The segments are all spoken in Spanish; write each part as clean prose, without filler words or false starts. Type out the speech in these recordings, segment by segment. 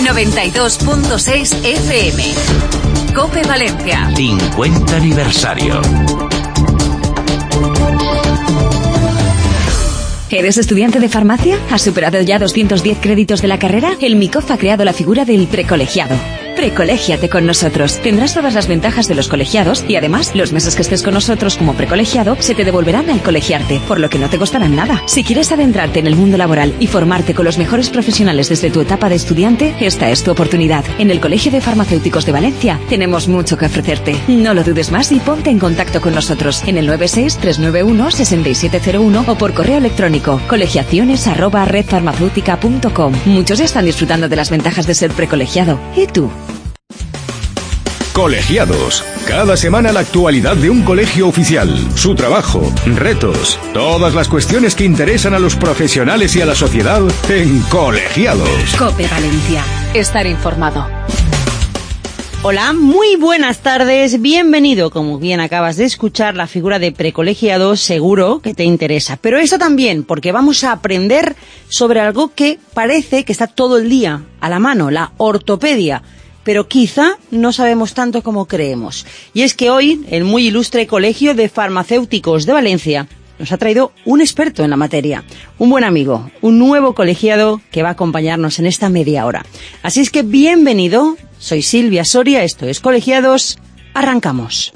92.6 FM. COPE Valencia. 50 aniversario. ¿Eres estudiante de farmacia? ¿Has superado ya 210 créditos de la carrera? El MICOF ha creado la figura del precolegiado. Precolégiate con nosotros. Tendrás todas las ventajas de los colegiados y además, los meses que estés con nosotros como precolegiado se te devolverán al colegiarte, por lo que no te costarán nada. Si quieres adentrarte en el mundo laboral y formarte con los mejores profesionales desde tu etapa de estudiante, esta es tu oportunidad. En el Colegio de Farmacéuticos de Valencia tenemos mucho que ofrecerte. No lo dudes más y ponte en contacto con nosotros en el 96-391-6701 o por correo electrónico colegiaciones@redfarmacéutica.com. Muchos ya están disfrutando de las ventajas de ser precolegiado. ¿Y tú? Colegiados. Cada semana la actualidad de un colegio oficial, su trabajo, retos, todas las cuestiones que interesan a los profesionales y a la sociedad en Colegiados. COPE Valencia. Estar informado. Hola, muy buenas tardes, bienvenido. Como bien acabas de escuchar, la figura de precolegiado seguro que te interesa. Pero eso también, porque vamos a aprender sobre algo que parece que está todo el día a la mano, la ortopedia. Pero quizá no sabemos tanto como creemos. Y es que hoy, el muy ilustre Colegio de Farmacéuticos de Valencia nos ha traído un experto en la materia, un buen amigo, un nuevo colegiado que va a acompañarnos en esta media hora. Así es que bienvenido, soy Silvia Soria, esto es Colegiados, arrancamos.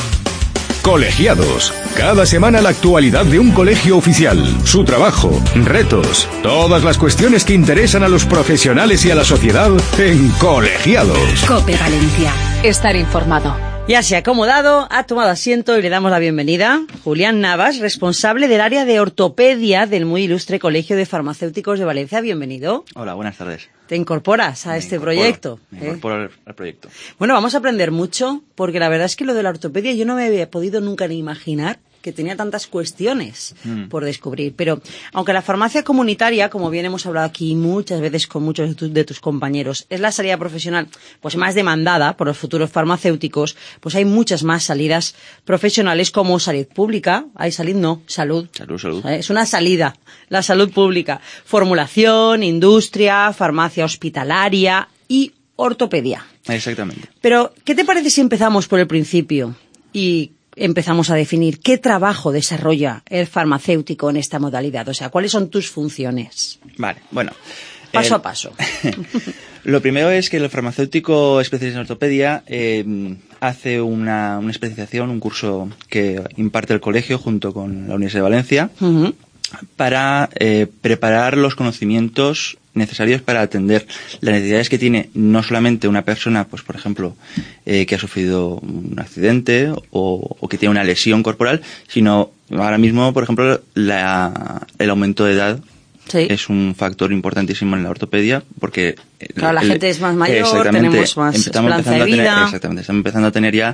Colegiados. Cada semana la actualidad de un colegio oficial, su trabajo, retos, todas las cuestiones que interesan a los profesionales y a la sociedad en Colegiados. COPE Valencia. Estar informado. Ya se ha acomodado, ha tomado asiento y le damos la bienvenida. Julián Navas, responsable del área de ortopedia del muy ilustre Colegio de Farmacéuticos de Valencia. Bienvenido. Hola, buenas tardes. Te incorporas a este proyecto. Me incorporo al proyecto. Bueno, vamos a aprender mucho, porque la verdad es que lo de la ortopedia yo no me había podido nunca ni imaginar que tenía tantas cuestiones por descubrir. Pero aunque la farmacia comunitaria, como bien hemos hablado aquí muchas veces con muchos de tus compañeros, es la salida profesional pues más demandada por los futuros farmacéuticos, pues hay muchas más salidas profesionales como salud pública. Salud. Salud. Es una salida, la salud pública. Formulación, industria, farmacia hospitalaria y ortopedia. Exactamente. Pero, ¿qué te parece si empezamos por el principio y empezamos a definir qué trabajo desarrolla el farmacéutico en esta modalidad? O sea, ¿cuáles son tus funciones? Vale, bueno. Paso a paso. Lo primero es que el farmacéutico especialista en ortopedia hace una especialización, un curso que imparte el colegio junto con la Universidad de Valencia para preparar los conocimientos necesarios para atender las necesidades que tiene no solamente una persona, pues por ejemplo, que ha sufrido un accidente o que tiene una lesión corporal, sino ahora mismo, por ejemplo, el aumento de edad. Sí. Es un factor importantísimo en la ortopedia porque claro, la gente es más mayor, tenemos más esperanza de vida. Exactamente, estamos empezando a tener ya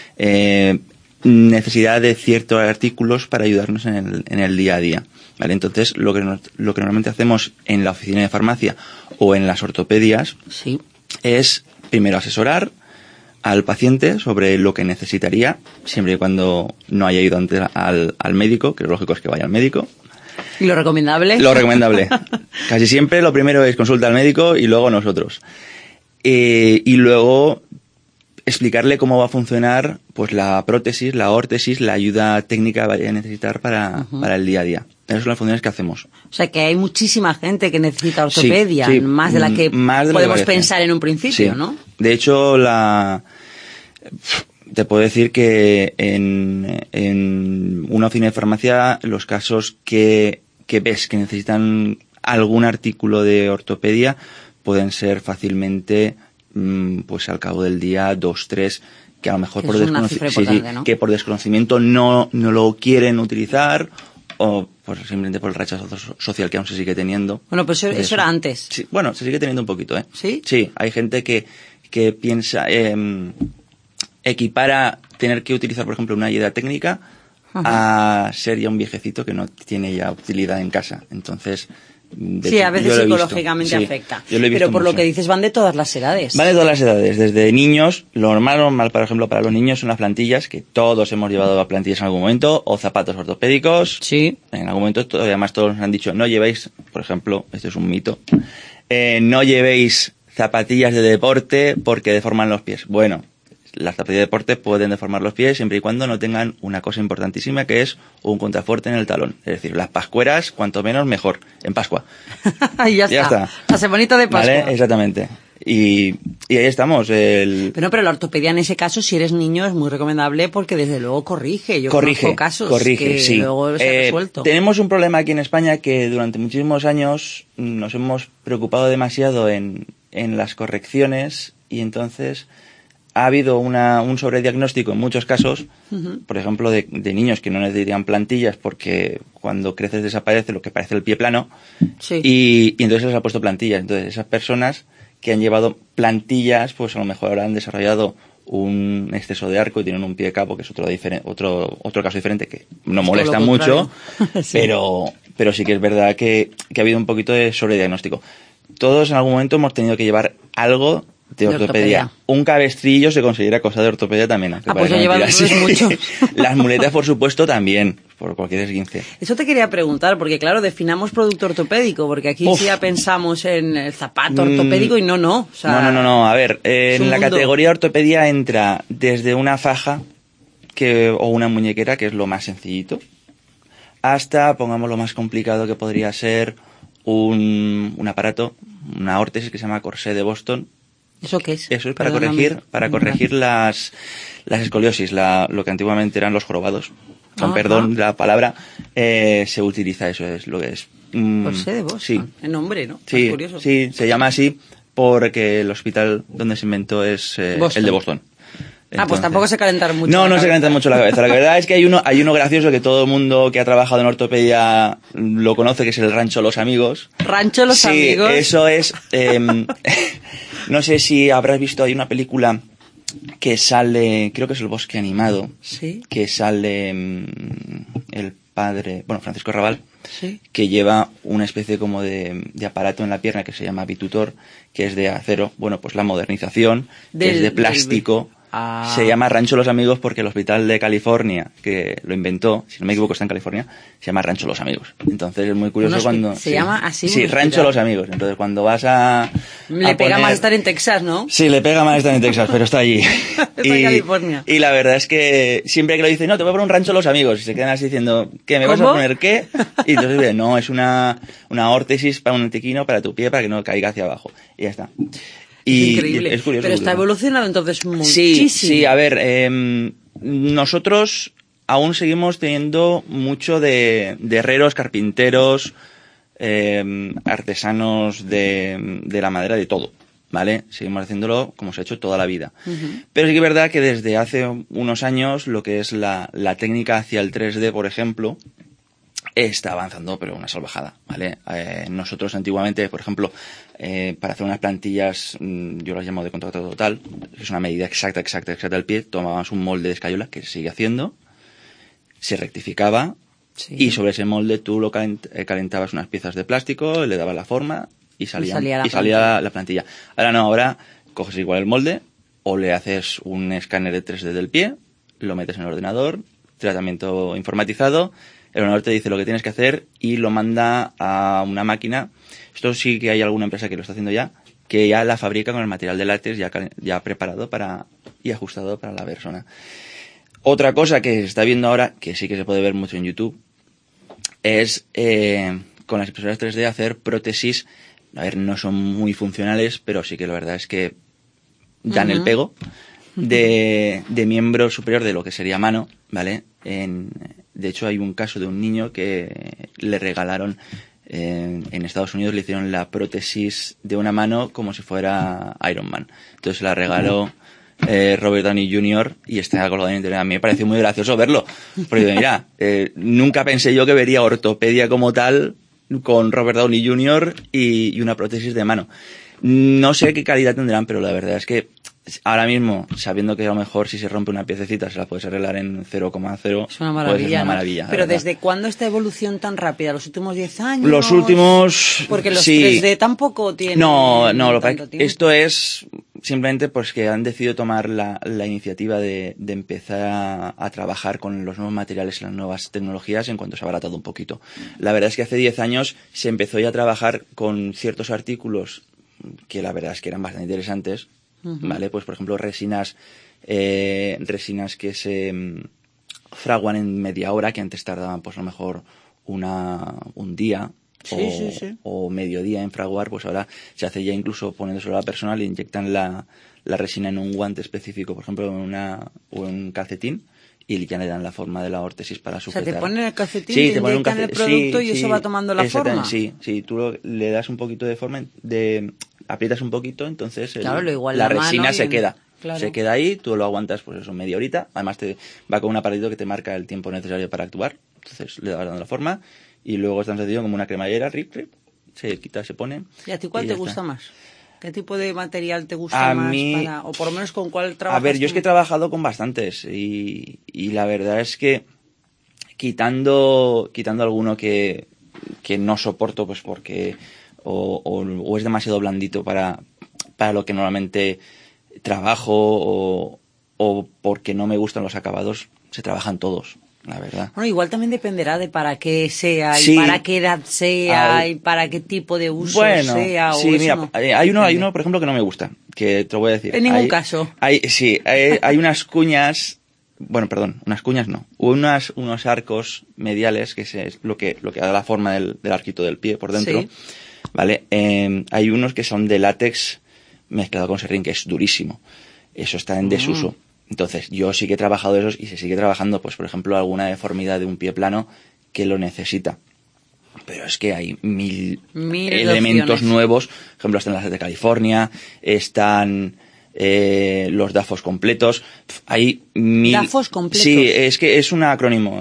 necesidad de ciertos artículos para ayudarnos en el día a día. ¿Vale? Entonces, lo que normalmente hacemos en la oficina de farmacia o en las ortopedias es primero asesorar al paciente sobre lo que necesitaría, siempre y cuando no haya ido antes al médico, que lo lógico es que vaya al médico. ¿Y lo recomendable? Lo recomendable. Casi siempre lo primero es consulta al médico y luego nosotros. Y luego explicarle cómo va a funcionar pues la prótesis, la órtesis, la ayuda técnica que vaya a necesitar para el día a día. Esas son las funciones que hacemos. O sea que hay muchísima gente que necesita ortopedia, sí, más de la que podemos pensar en un principio, sí. ¿no? De hecho, te puedo decir que en una oficina de farmacia los casos que ves que necesitan algún artículo de ortopedia pueden ser fácilmente pues al cabo del día 2, 3 que a lo mejor ¿no? Que por desconocimiento no lo quieren utilizar o pues simplemente por el rechazo social que aún se sigue teniendo. Bueno, pues eso era antes. Sí, bueno, se sigue teniendo un poquito, ¿eh? ¿Sí? Sí, hay gente que piensa equipara tener que utilizar, por ejemplo, una ayuda técnica a ser ya un viejecito que no tiene ya utilidad en casa. Entonces, sí, a veces psicológicamente afecta. Pero por lo que dices, van de todas las edades. Van de todas las edades, desde niños, lo normal, por ejemplo, para los niños son las plantillas, que todos hemos llevado a plantillas en algún momento, o zapatos ortopédicos. Sí. En algún momento, además todos nos han dicho, no llevéis, por ejemplo, esto es un mito, no llevéis zapatillas de deporte porque deforman los pies. Bueno, las zapatillas de deporte pueden deformar los pies siempre y cuando no tengan una cosa importantísima, que es un contrafuerte en el talón. Es decir, las pascueras, cuanto menos mejor, en Pascua. Y ya está. La semanita de Pascua. ¿Vale? Exactamente. Y ahí estamos. Pero la ortopedia en ese caso, si eres niño, es muy recomendable porque desde luego corrige. Yo conozco casos que sí. luego se ha resuelto. Tenemos un problema aquí en España que durante muchísimos años nos hemos preocupado demasiado en las correcciones y entonces ha habido un sobrediagnóstico en muchos casos, por ejemplo, de niños que no necesitan plantillas porque cuando creces desaparece lo que parece el pie plano, y entonces les ha puesto plantillas. Entonces esas personas que han llevado plantillas, pues a lo mejor ahora han desarrollado un exceso de arco y tienen un pie capo, que es otro caso diferente que no molesta mucho, sí. pero sí que es verdad que ha habido un poquito de sobrediagnóstico. Todos en algún momento hemos tenido que llevar algo de ortopedia. Un cabestrillo se considera cosa de ortopedia también. Pues ya llevan mucho. Las muletas, por supuesto, también, por cualquier esguince. Eso te quería preguntar, porque claro, definamos producto ortopédico, porque aquí sí ya pensamos en el zapato ortopédico y no. O sea, no. A ver, en la categoría ortopedia entra desde una faja o una muñequera, que es lo más sencillito, hasta, pongamos lo más complicado que podría ser un aparato, una órtesis que se llama corsé de Boston. ¿Eso qué es? Eso es para corregir las escoliosis, lo que antiguamente eran los jorobados. Con perdón la palabra, se utiliza eso, es lo que es. Corsé de Boston. Sí. El nombre, ¿no? Sí, es curioso. Sí, se llama así porque el hospital donde se inventó es el de Boston. Entonces, pues tampoco se calentan mucho. No se calientan mucho la cabeza. La verdad es que hay uno gracioso que todo el mundo que ha trabajado en ortopedia lo conoce, que es el Rancho Los Amigos. ¿Rancho Los Amigos? Sí, eso es. No sé si habrás visto, hay una película que sale, creo que es El Bosque Animado. Sí. Que sale el padre, Francisco Rabal. Sí. Que lleva una especie como de aparato en la pierna que se llama bitutor, que es de acero. Bueno, pues la modernización, que es de plástico. Se llama Rancho Los Amigos porque el hospital de California, que lo inventó, si no me equivoco está en California, se llama Rancho Los Amigos. Entonces es muy curioso cuando... ¿Se llama así? Sí, Rancho Los Amigos. Entonces cuando vas Le pega más estar en Texas, ¿no? Sí, le pega más estar en Texas, pero está allí. Está en California. Y la verdad es que siempre que lo dicen, no, te voy a poner un Rancho Los Amigos, y se quedan así diciendo, ¿qué? ¿Me vas a poner qué? Y entonces, no, es una órtesis para un antequino, para tu pie, para que no caiga hacia abajo. Y ya está. Increíble. Es curioso. Pero está evolucionado entonces muchísimo. Sí, a ver, nosotros aún seguimos teniendo mucho de herreros, carpinteros, artesanos de la madera, de todo, ¿vale? Seguimos haciéndolo como se ha hecho toda la vida. Pero sí que es verdad que desde hace unos años lo que es la técnica hacia el 3D, por ejemplo, está avanzando, pero una salvajada, ¿vale? Nosotros antiguamente, por ejemplo, para hacer unas plantillas, yo las llamo de contacto total, que es una medida exacta del pie, tomábamos un molde de escayola, que se sigue haciendo, se rectificaba, y sobre ese molde tú lo calentabas unas piezas de plástico, le dabas la forma y salía la plantilla. Ahora coges igual el molde, o le haces un escáner de 3D del pie, lo metes en el ordenador, tratamiento informatizado, el ordenador te dice lo que tienes que hacer y lo manda a una máquina. Esto sí que hay alguna empresa que lo está haciendo ya, que ya la fabrica con el material de látex ya preparado y ajustado para la persona. Otra cosa que se está viendo ahora, que sí que se puede ver mucho en YouTube, es con las impresoras 3D hacer prótesis. A ver, no son muy funcionales, pero sí que la verdad es que dan el pego de miembro superior de lo que sería mano, ¿vale? De hecho, hay un caso de un niño que le regalaron en Estados Unidos, le hicieron la prótesis de una mano como si fuera Iron Man. Entonces la regaló Robert Downey Jr. y está colgado en internet. A mí me pareció muy gracioso verlo. Porque mira, nunca pensé yo que vería ortopedia como tal con Robert Downey Jr. y una prótesis de mano. No sé qué calidad tendrán, pero la verdad es que ahora mismo, sabiendo que a lo mejor si se rompe una piececita se la puedes arreglar en 0,0. Es una maravilla. Pues es una maravilla. Pero ¿desde cuándo esta evolución tan rápida? ¿Los últimos 10 años? Los últimos... Porque los sí. 3D tampoco tienen... No, tanto esto es simplemente pues que han decidido tomar la iniciativa de empezar a trabajar con los nuevos materiales y las nuevas tecnologías en cuanto se ha abaratado un poquito. La verdad es que hace 10 años se empezó ya a trabajar con ciertos artículos que la verdad es que eran bastante interesantes, ¿vale? Pues, por ejemplo, resinas que se fraguan en media hora, que antes tardaban, pues, a lo mejor un día o mediodía en fraguar, pues ahora se hace ya incluso poniéndoselo a la persona, le inyectan la resina en un guante específico, por ejemplo, o en un calcetín, y ya le dan la forma de la órtesis para sujetar. O sea, te ponen el calcetín, sí, te inyectan el producto y eso va tomando la forma. Sí, tú le das un poquito de forma, aprietas un poquito, entonces igual la resina se queda. Claro. Se queda ahí, tú lo aguantas pues eso, media horita, además te va con un aparatito que te marca el tiempo necesario para actuar, entonces le vas dando la forma y luego es tan sencillo como una cremallera, rip, se quita, se pone. ¿Y a ti cuál te gusta más? ¿Qué tipo de material te gusta más? O por lo menos con cuál trabajas. A ver, yo es que he trabajado con bastantes y la verdad es que quitando alguno que no soporto pues porque o es demasiado blandito para lo que normalmente trabajo o porque no me gustan los acabados, se trabajan todos, la verdad. Bueno, igual también dependerá de para qué sea y para qué edad sea y para qué tipo de uso sea. Sí, mira, no. hay uno, por ejemplo, que no me gusta, que te lo voy a decir. En ningún caso. Hay unas cuñas, unas cuñas no, unos arcos mediales, que es lo que da la forma del arquito del pie por dentro, sí. ¿Vale? Hay unos que son de látex mezclado con serrín, que es durísimo. Eso está en desuso. Entonces, yo sí que he trabajado esos y se sigue trabajando, pues, por ejemplo, alguna deformidad de un pie plano que lo necesita. Pero es que hay mil elementos nuevos. Por ejemplo, están las de California, están los DAFOs completos. Hay mil... ¿DAFOs completos? Sí, es que es un acrónimo.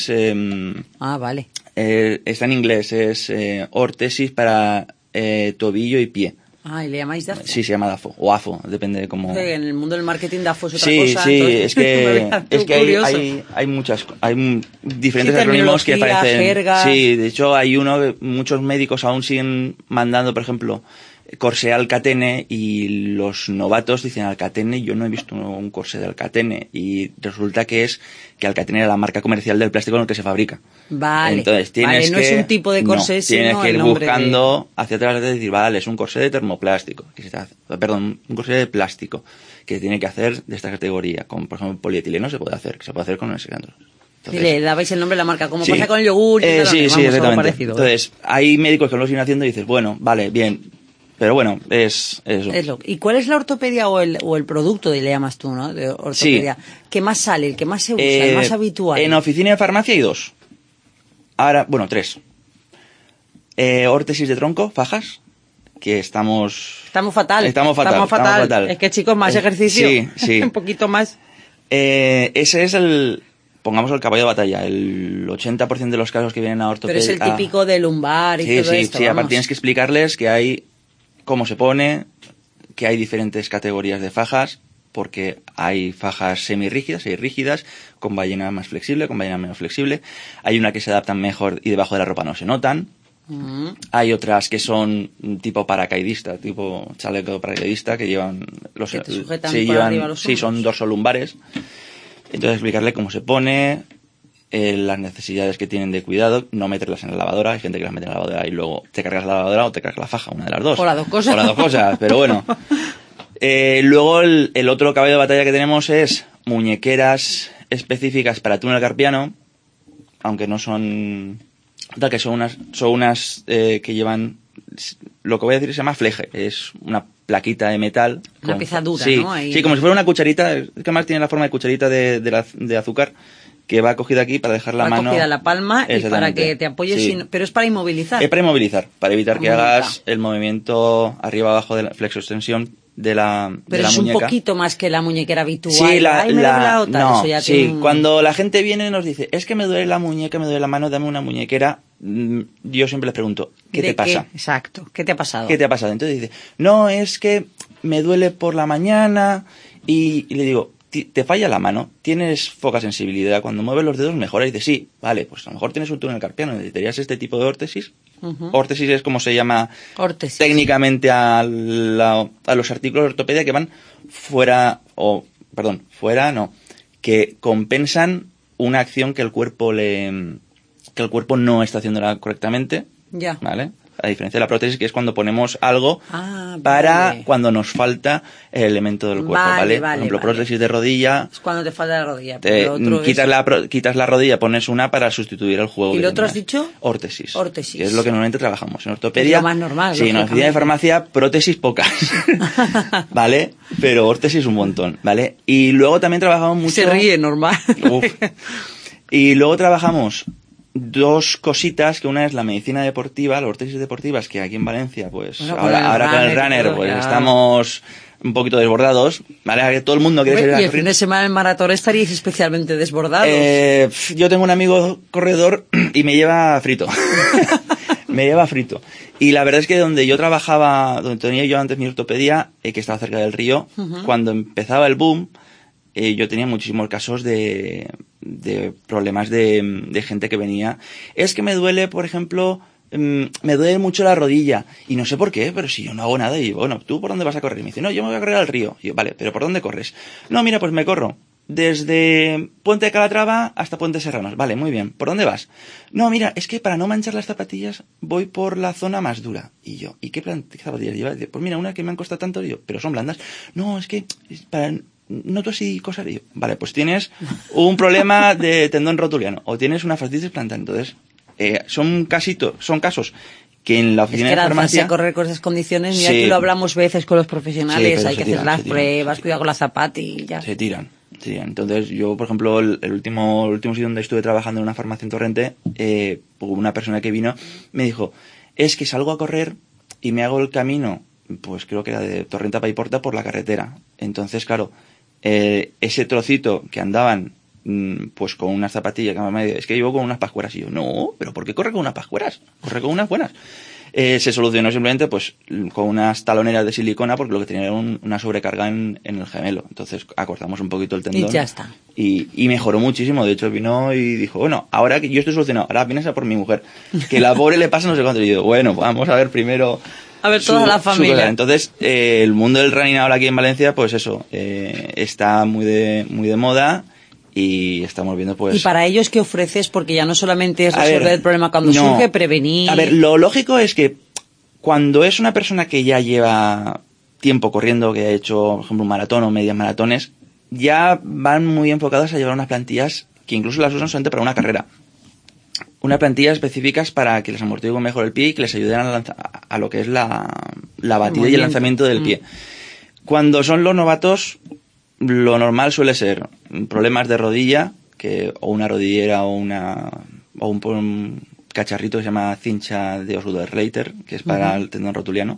Vale. Está en inglés, es órtesis para tobillo y pie. ¿Y le llamáis DAFO? Sí, se llama DAFO, o AFO, depende de cómo... En el mundo del marketing DAFO es otra cosa. Sí, entonces, es que hay diferentes acrónimos que aparecen... Jerga. Sí, de hecho hay muchos médicos aún siguen mandando, por ejemplo, corsé Alcatene, y los novatos dicen Alcatene. Yo no he visto un corsé de Alcatene, y resulta que Alcatene era la marca comercial del plástico en el que se fabrica. Vale. Entonces no es un tipo de corsé, sino tienes que ir el nombre buscando hacia atrás de decir, vale, es un corsé de termoplástico, un corsé de plástico que tiene que hacer de esta categoría. Con, por ejemplo, polietileno se puede hacer con el secando. Y le dabais el nombre de la marca, como pasa con el yogur y sí, exactamente. Parecido. Entonces, hay médicos que lo siguen haciendo y dices, bueno, vale, bien. Pero bueno, es eso. ¿Y cuál es la ortopedia o el producto, le llamas tú, ¿no? De ortopedia. Sí. ¿Qué más sale? ¿El que más se usa? ¿El más habitual? En oficina y farmacia hay 2. Ahora, 3. Órtesis de tronco, fajas, que estamos fatal. Estamos fatal. Es que, chicos, más ejercicio. Sí. Un poquito más. Ese es pongamos el caballo de batalla. El 80% de los casos que vienen a ortopedia... Pero es el típico de lumbar y todo esto. Sí, aparte tienes que explicarles que hay cómo se pone, que hay diferentes categorías de fajas, porque hay fajas semirrígidas, hay rígidas, con ballena más flexible, con ballena menos flexible. Hay una que se adaptan mejor y debajo de la ropa no se notan. Hay otras que son tipo paracaidista, tipo chaleco paracaidista, que llevan... que te sujetan por arriba los hombros. Sí, son dorsolumbares. Entonces explicarle cómo se pone, las necesidades que tienen de cuidado, no meterlas en la lavadora. Hay gente que las mete en la lavadora y luego te cargas la lavadora o te cargas la faja, una de las dos. O las dos cosas. Pero bueno. Luego el otro caballo de batalla que tenemos es muñequeras específicas para túnel carpiano, aunque no son... que son unas que llevan... Lo que voy a decir se llama fleje, es una plaquita de metal. Una pieza dura, sí, ¿no? Sí, como si fuera una cucharita, es que más tiene la forma de cucharita de azúcar, que va cogida aquí para dejar la mano... Va cogida la palma y para que te apoyes, sí. pero es para inmovilizar. Es para inmovilizar, para evitar que hagas el movimiento arriba-abajo de la flexo-extensión de la muñeca. Pero es un poquito más que la muñequera habitual. Sí, cuando la gente viene y nos dice, es que me duele la muñeca, me duele la mano, dame una muñequera, yo siempre les pregunto, ¿qué te pasa? Exacto, ¿qué te ha pasado? ¿Qué te ha pasado? Entonces dice, no, es que me duele por la mañana, y le digo, ¿te falla la mano? ¿Tienes poca sensibilidad? Cuando mueves los dedos mejora. Y dice, sí, vale, pues a lo mejor tienes un túnel carpiano, necesitarías este tipo de órtesis. Órtesis es como se llama técnicamente a los artículos de ortopedia que van fuera que compensan una acción que el cuerpo no está haciéndola correctamente. Ya. ¿Vale? a diferencia de la prótesis, que es cuando ponemos algo para cuando nos falta el elemento del cuerpo, ¿vale? Por ejemplo, prótesis de rodilla. Es cuando te falta la rodilla. Quitas la rodilla, pones una para sustituir el juego. ¿Y lo otro has dicho? Órtesis. Órtesis. Que es lo que normalmente trabajamos. En ortopedia. Es lo más normal. Sí, en oficina de farmacia, prótesis pocas. ¿Vale? Pero órtesis un montón, ¿vale? Y luego también trabajamos mucho. Se ríe, normal. Uf. Y luego trabajamos dos cositas, que una es la medicina deportiva, las órtesis deportivas, que aquí en Valencia, pues, bueno, ahora con el runner, pues estamos un poquito desbordados, ¿vale? Que todo el mundo quiere ser. Y el fin de semana en maratón estaríais especialmente desbordados. Yo tengo un amigo corredor y me lleva frito. Me lleva frito. Y la verdad es que donde yo trabajaba, donde tenía yo antes mi ortopedia, que estaba cerca del río, cuando empezaba el boom, yo tenía muchísimos casos de problemas de gente que venía. Es que me duele, por ejemplo, me duele mucho la rodilla. Y no sé por qué, pero si yo no hago nada. Y bueno, ¿tú por dónde vas a correr? Y me dice, no, yo me voy a correr al río. Y yo, vale, ¿pero por dónde corres? No, mira, pues me corro desde Puente de Calatrava hasta Puente Serranos. Vale, muy bien. ¿Por dónde vas? No, mira, es que para no manchar las zapatillas voy por la zona más dura. Y yo, ¿y qué zapatillas llevas? Pues mira, una que me han costado tanto. Y yo, pero son blandas. No, es que para... noto así cosas. Y yo, vale, pues tienes un problema de tendón rotuliano o tienes una fascitis plantar. Entonces, son casos que en la oficina de farmacia... Es que correr con esas condiciones, mira, aquí lo hablamos veces con los profesionales, hay que hacer las pruebas, cuidado con las zapatillas. Se tiran. Entonces, yo, por ejemplo, el último sitio donde estuve trabajando en una farmacia en Torrente, una persona que vino me dijo, es que salgo a correr y me hago el camino, pues creo que era de Torrente a Paiporta por la carretera. Entonces, claro, ese trocito que andaban pues con unas zapatillas, es que llevo con unas pascueras. Y yo, no, pero ¿por qué corre con unas pascueras? Corre con unas buenas. Se solucionó simplemente pues con unas taloneras de silicona, porque lo que tenía era una sobrecarga en el gemelo. Entonces acortamos un poquito el tendón. Y ya está. Y mejoró muchísimo. De hecho vino y dijo, bueno, ahora que yo estoy solucionado, ahora vienes a por mi mujer, que la pobre le pasa no sé cuánto. Y yo, bueno, vamos a ver primero... A ver, toda la familia. Entonces, el mundo del running ahora aquí en Valencia, pues eso, está muy de moda. Y estamos viendo, pues... ¿Y para ellos qué ofreces? Porque ya no solamente es resolver el problema cuando surge, prevenir... A ver, lo lógico es que cuando es una persona que ya lleva tiempo corriendo, que ha hecho, por ejemplo, un maratón o medias maratones, ya van muy enfocados a llevar unas plantillas que incluso las usan solamente para una carrera. Unas plantillas específicas para que les amortiguen mejor el pie y que les ayuden a lo que es la batida y el lanzamiento del pie. Cuando son los novatos... Lo normal suele ser problemas de rodilla, o una rodillera o un cacharrito que se llama cincha de ósculo de Reiter, que es para el tendón rotuliano,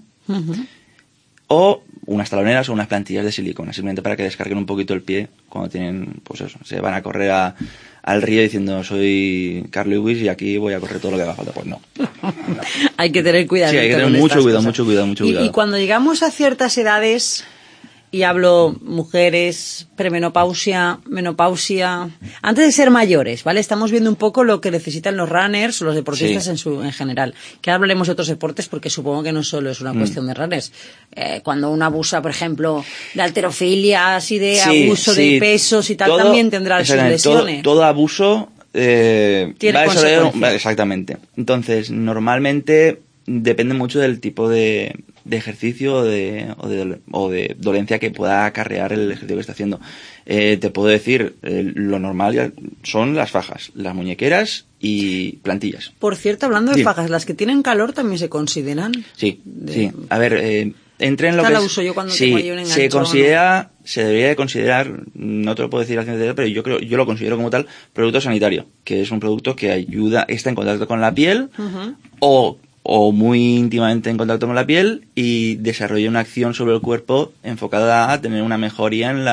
o unas taloneras o unas plantillas de silicona, simplemente para que descarguen un poquito el pie cuando tienen, pues eso, se van a correr al río diciendo soy Carl Lewis y aquí voy a correr todo lo que haga falta. Pues no. Hay que tener cuidado. Sí, hay que tener mucho cuidado. Y cuando llegamos a ciertas edades... Y hablo mujeres, premenopausia, menopausia, antes de ser mayores, ¿vale? Estamos viendo un poco lo que necesitan los runners o los deportistas en general. Que ahora hablaremos de otros deportes porque supongo que no solo es una cuestión de runners. Cuando uno abusa, por ejemplo, de halterofilia, así de abuso de pesos y tal, también tendrá sus lesiones. Todo abuso tiene consecuencias. Exactamente. Entonces, normalmente depende mucho del tipo de ejercicio o de dolencia que pueda acarrear el ejercicio que está haciendo. Te puedo decir, lo normal son las fajas, las muñequeras y plantillas. Por cierto, hablando de fajas, ¿las que tienen calor también se consideran? Sí. A ver, entre en lo que uso yo cuando tengo ahí un enganchón, se debería de considerar, no te lo puedo decir a ciencia cierta, pero yo lo considero como tal, producto sanitario, que es un producto que está en contacto con la piel o muy íntimamente en contacto con la piel y desarrolla una acción sobre el cuerpo enfocada a tener una mejoría en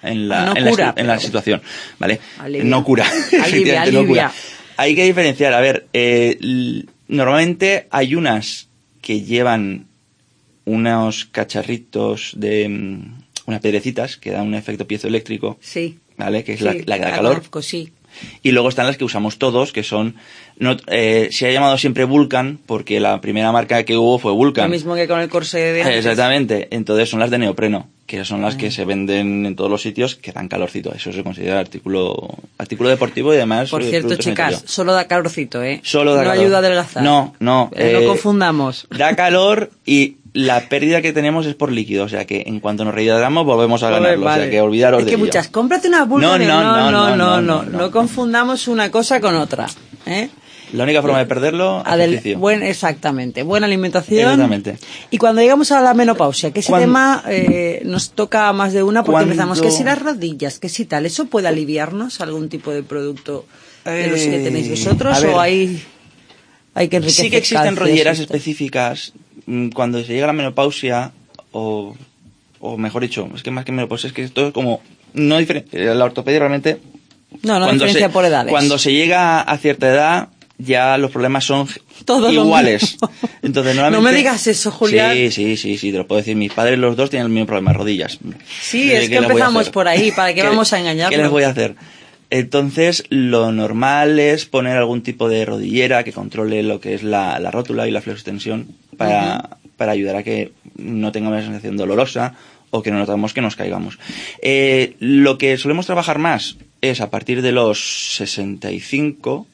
la situación, ¿vale? Alivia. No cura. Alivia. No cura. Hay que diferenciar, a ver, normalmente hay unas que llevan unos cacharritos de unas piedrecitas que dan un efecto piezoeléctrico, ¿vale? Que es la que da calor. Conozco, sí. Y luego están las que usamos todos, que son... se ha llamado siempre Vulcan, porque la primera marca que hubo fue Vulcan. Lo mismo que con el corsé de antes. Exactamente. Entonces son las de neopreno. que son las que se venden en todos los sitios, que dan calorcito. Eso se considera artículo deportivo y además... Por cierto, chicas, sanitarios. solo da calorcito, ¿eh? Solo da calor. No ayuda a adelgazar. No. No confundamos. Da calor y la pérdida que tenemos es por líquido. O sea que en cuanto nos rehidratamos volvemos a ganarlo. Vale. O sea que olvidaros de ello. Es que muchas, cómprate una vulva No. No confundamos una cosa con otra, ¿eh? La única forma de perderlo, ejercicio. Exactamente, buena alimentación. Exactamente. Y cuando llegamos a la menopausia, que ese tema nos toca más de una, porque empezamos, que si las rodillas, que si tal, ¿eso puede aliviarnos algún tipo de producto de los que tenéis vosotros? ¿O hay que enriquecer? Sí que existen rodilleras específicas cuando se llega a la menopausia, o mejor dicho, es que más que menopausia, es que esto es como... no la ortopedia realmente... No diferencia por edades. Cuando se llega a cierta edad... ya los problemas son todos iguales. Entonces, normalmente... No me digas eso, Julián. Sí, te lo puedo decir. Mis padres los dos tienen el mismo problema, rodillas. Sí, es que empezamos por ahí, ¿para qué vamos a engañarnos? ¿Qué les voy a hacer? Entonces, lo normal es poner algún tipo de rodillera que controle lo que es la rótula y la flexoextensión para ayudar a que no tengamos una sensación dolorosa o que no notamos que nos caigamos. Lo que solemos trabajar más es a partir de los 65...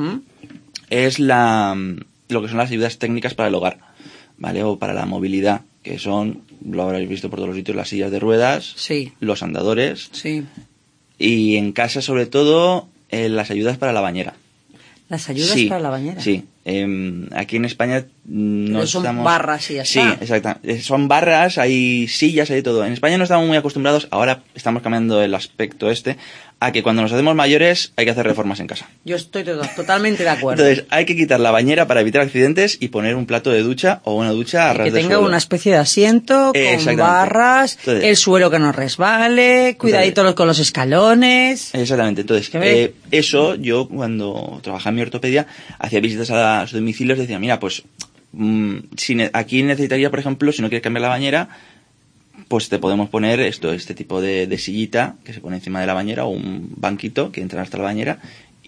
es lo que son las ayudas técnicas para el hogar, ¿vale? O para la movilidad, que son, lo habréis visto por todos los sitios, las sillas de ruedas, sí, los andadores, sí, y en casa sobre todo las ayudas para la bañera. ¿Las ayudas para la bañera? Sí. Aquí en España no son estamos... barras y ya sí, está. Sí, exacto. Son barras, hay sillas, hay de todo. En España no estamos muy acostumbrados, ahora estamos cambiando el aspecto a que cuando nos hacemos mayores hay que hacer reformas en casa. Yo estoy totalmente de acuerdo. Entonces hay que quitar la bañera para evitar accidentes y poner un plato de ducha o una ducha a ras del suelo. Que tenga una especie de asiento con barras, entonces, el suelo que no resbale, cuidadito con los escalones. Exactamente. Entonces, eso yo cuando trabajaba en mi ortopedia hacía visitas a los domicilios y decía, mira, pues aquí necesitaría, por ejemplo, si no quieres cambiar la bañera, pues te podemos poner este tipo de sillita que se pone encima de la bañera o un banquito que entra hasta la bañera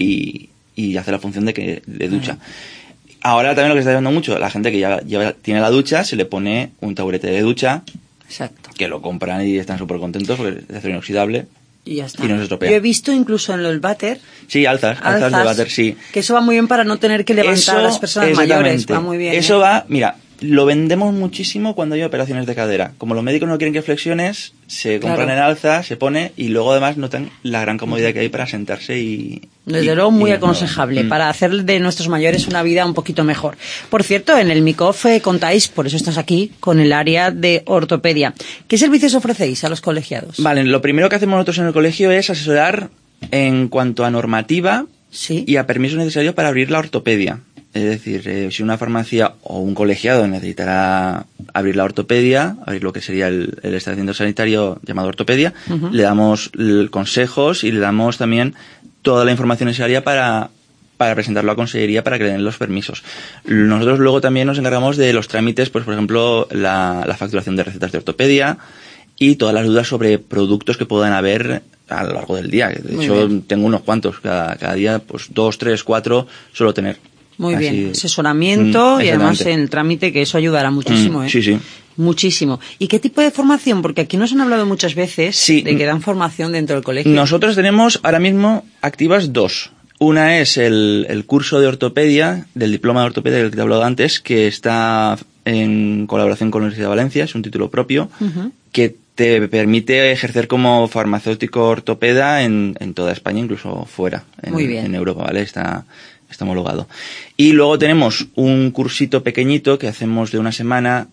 y hace la función de ducha. Ahora también lo que está llevando mucho, la gente que ya tiene la ducha, se le pone un taburete de ducha. Exacto. Que lo compran y están súper contentos porque es de acero inoxidable. Y ya está. Y no se estropea. Yo he visto incluso en el váter. Sí, alzas de váter, sí. Que eso va muy bien para no tener que levantar a las personas mayores. Va muy bien. Eso va, mira, lo vendemos muchísimo cuando hay operaciones de cadera. Como los médicos no quieren que flexiones, se compran en alza, se pone y luego además notan la gran comodidad que hay para sentarse y... Desde luego muy aconsejable para hacer de nuestros mayores una vida un poquito mejor. Por cierto, en el MICOF contáis, por eso estás aquí, con el área de ortopedia. ¿Qué servicios ofrecéis a los colegiados? Vale, lo primero que hacemos nosotros en el colegio es asesorar en cuanto a normativa y a permiso necesario para abrir la ortopedia. Es decir, si una farmacia o un colegiado necesitará abrir la ortopedia, abrir lo que sería el establecimiento sanitario llamado ortopedia, le damos consejos y le damos también toda la información necesaria para presentarlo a Consellería para que le den los permisos. Nosotros luego también nos encargamos de los trámites, pues por ejemplo, la facturación de recetas de ortopedia y todas las dudas sobre productos que puedan haber a lo largo del día. De hecho, tengo unos cuantos. Cada día, pues 2, 3, 4 suelo tener. Muy bien, asesoramiento y además en el trámite, que eso ayudará muchísimo, ¿eh? Sí. Muchísimo. ¿Y qué tipo de formación? Porque aquí nos han hablado muchas veces de que dan formación dentro del colegio. Nosotros tenemos ahora mismo activas 2. Una es el curso de ortopedia, del diploma de ortopedia del que te he hablado antes, que está en colaboración con la Universidad de Valencia, es un título propio, que te permite ejercer como farmacéutico ortopeda en toda España, incluso fuera, en Europa, ¿vale? Está homologado. Y luego tenemos un cursito pequeñito que hacemos de una semana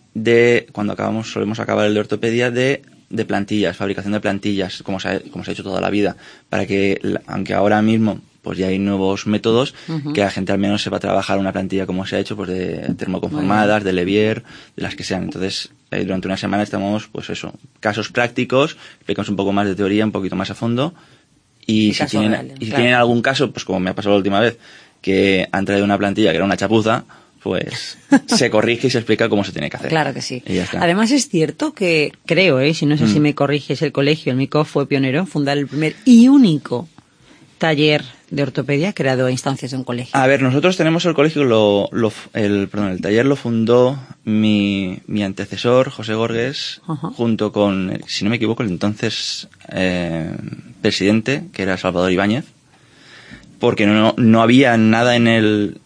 solemos acabar el de ortopedia de plantillas, fabricación de plantillas, como se ha hecho toda la vida, para que, aunque ahora mismo pues ya hay nuevos métodos, que la gente al menos sepa trabajar una plantilla como se ha hecho, pues de termoconformadas, de Levier, de las que sean. Entonces, durante una semana estamos, pues eso, casos prácticos, explicamos un poco más de teoría, un poquito más a fondo, y si tienen algún caso, pues como me ha pasado la última vez, que han traído una plantilla que era una chapuza, pues se corrige y se explica cómo se tiene que hacer. Claro que sí. Además es cierto que, creo, si no sé si me corriges, el colegio, el MICOF fue pionero en fundar el primer y único taller de ortopedia creado a instancias de un colegio? A ver, nosotros tenemos el colegio, el taller lo fundó mi antecesor, José Gorges, junto con, si no me equivoco, el entonces presidente, que era Salvador Ibáñez, porque no había nada en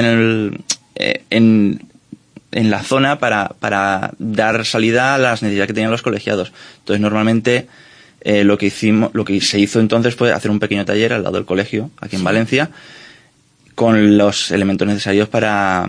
la zona para dar salida a las necesidades que tenían los colegiados. Entonces, normalmente lo que se hizo entonces fue hacer un pequeño taller al lado del colegio, aquí en Valencia, con los elementos necesarios para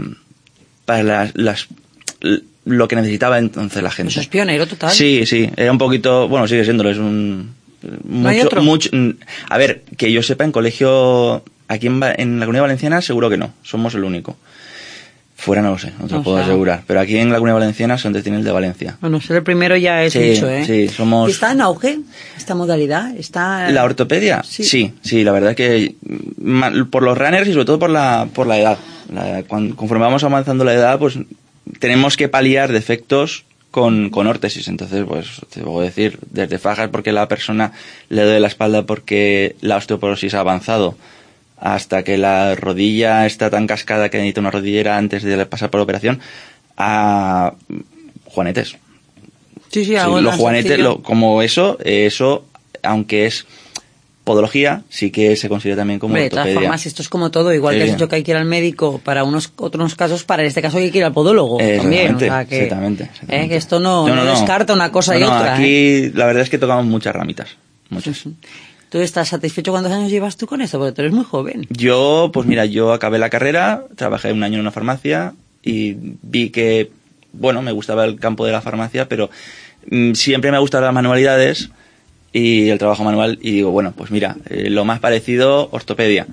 lo que necesitaba entonces la gente. Eso es pionero total. Sí, era un poquito, bueno, sigue siéndolo, es un ¿No hay otro? A ver, que yo sepa, en colegio aquí en la Comunidad Valenciana seguro que no, somos el único. Fuera no lo sé, no te lo puedo asegurar. Pero aquí en la Comunidad Valenciana se tiene el de Valencia. Bueno, ser el primero ya es mucho, ¿eh? Sí, somos... ¿Y está en auge esta modalidad? ¿La ortopedia? Sí, la verdad que por los runners y sobre todo por la edad. Conforme vamos avanzando la edad, pues tenemos que paliar defectos con órtesis. Entonces, pues te puedo decir, desde fajas porque la persona le duele la espalda porque la osteoporosis ha avanzado, hasta que la rodilla está tan cascada que necesita una rodillera antes de pasar por la operación, a juanetes. Sí, los juanetes, como eso, aunque es podología, sí que se considera también como ortopedia. De todas formas, esto es como todo, igual que has dicho que hay que ir al médico para otros casos, para en este caso hay que ir al podólogo también. O sea, exactamente. Que esto no descarta una cosa y otra. Aquí la verdad es que tocamos muchas ramitas, muchas. Sí. ¿Tú estás satisfecho? ¿Cuántos años llevas tú con esto? Porque tú eres muy joven. Yo acabé la carrera, trabajé un año en una farmacia y vi que, me gustaba el campo de la farmacia, pero siempre me gustaban las manualidades y el trabajo manual, y digo, lo más parecido, ortopedia.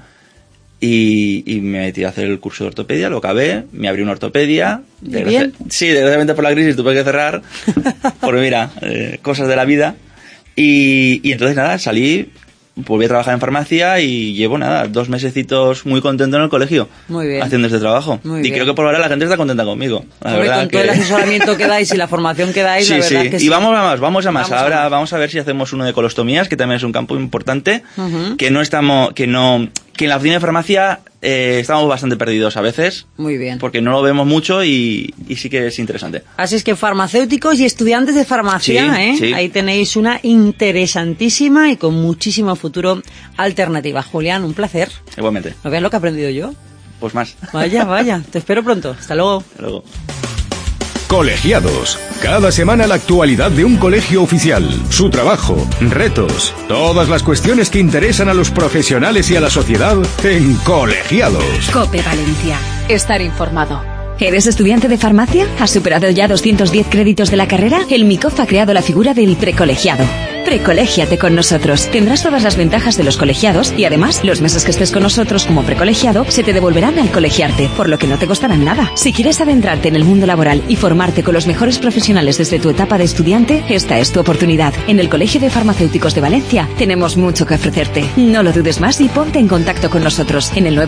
Y me metí a hacer el curso de ortopedia, lo acabé, me abrí una ortopedia. ¿Bien? Sí, desgraciadamente por la crisis tuve que cerrar, porque cosas de la vida. Y entonces salí, volví a trabajar en farmacia y llevo 2 mesecitos muy contento en el colegio. Muy bien. Haciendo este trabajo. Creo que por ahora la gente está contenta conmigo. Con todo el asesoramiento que dais y la formación que dais, la verdad que sí. Y vamos a más. Ahora vamos a ver si hacemos uno de colostomías, que también es un campo importante, que en la oficina de farmacia estamos bastante perdidos a veces. Muy bien. Porque no lo vemos mucho y sí que es interesante. Así es que farmacéuticos y estudiantes de farmacia, ahí tenéis una interesantísima y con muchísimo futuro alternativa. Julián, un placer. Igualmente. ¿No veas lo que he aprendido yo? Pues más. Vaya. Te espero pronto. Hasta luego. Hasta luego. Colegiados. Cada semana la actualidad de un colegio oficial, su trabajo, retos, todas las cuestiones que interesan a los profesionales y a la sociedad en Colegiados. COPE Valencia. Estar informado. ¿Eres estudiante de farmacia? ¿Has superado ya 210 créditos de la carrera? El MICOF ha creado la figura del precolegiado. Precolégiate con nosotros. Tendrás todas las ventajas de los colegiados y además los meses que estés con nosotros como precolegiado se te devolverán al colegiarte, por lo que no te costarán nada. Si quieres adentrarte en el mundo laboral y formarte con los mejores profesionales desde tu etapa de estudiante, esta es tu oportunidad. En el Colegio de Farmacéuticos de Valencia tenemos mucho que ofrecerte. No lo dudes más y ponte en contacto con nosotros en el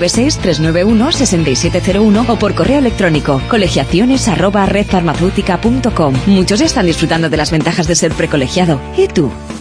96-391-6701 o por correo electrónico colegiaciones@redfarmaceutica.com. Muchos ya están disfrutando de las ventajas de ser precolegiado. ¿Y tú?